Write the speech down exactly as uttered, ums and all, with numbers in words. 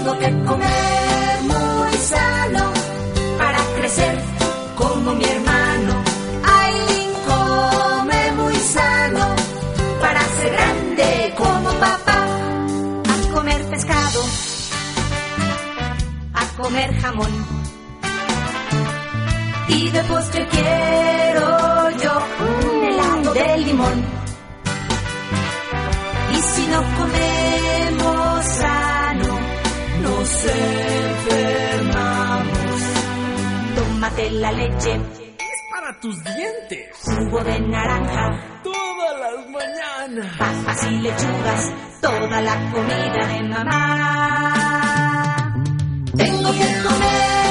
Tengo que comer muy sano para crecer como mi hermano. Aileen come muy sano para ser grande como papá. A comer pescado, a comer jamón, y de postre quiero yo un helado de limón. Y si no comemos sano, nos enfermamos. Tómate la leche, es para tus dientes. Jugo de naranja, todas las mañanas. Papas y lechugas, toda la comida de mamá. Tengo que comer